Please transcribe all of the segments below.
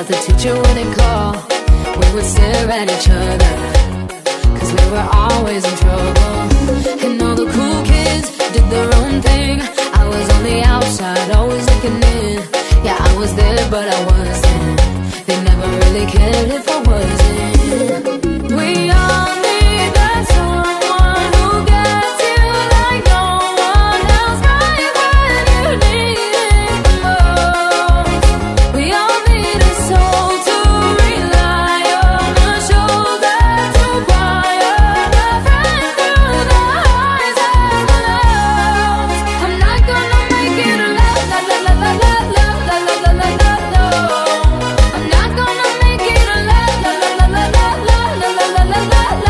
the teacher wouldn't call. We would stare at each other, cause we were always in trouble. And all the cool kids did their own thing. I was on the outside, always looking in. Yeah, I was there, but I wasn't. They never really cared if I wasn't. We all need that someone who gets you like no one else, right when you need it the most. We all need a soul to rely on, a shoulder to cry on, a friend through the highs and the lows. I'm not gonna make it alone, la la la la la la la la la la la. I'm not gonna make it alone, la la la la la la la la la la la.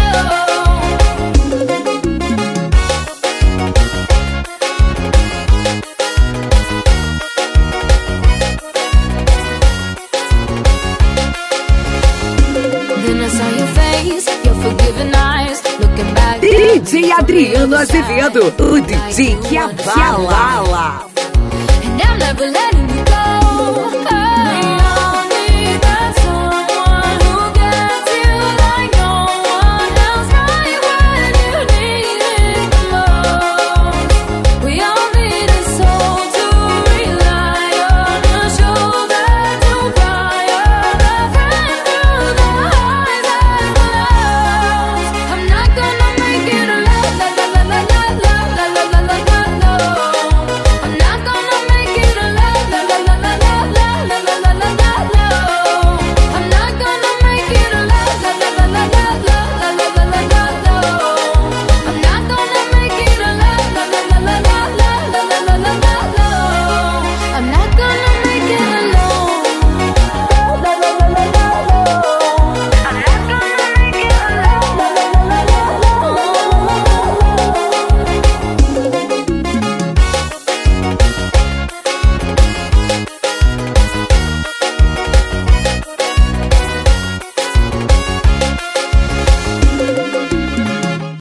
Then I saw your face, your forgiving eyes, looking back. DJ Adriano Azevedo, o DJ que abala. And I'll never let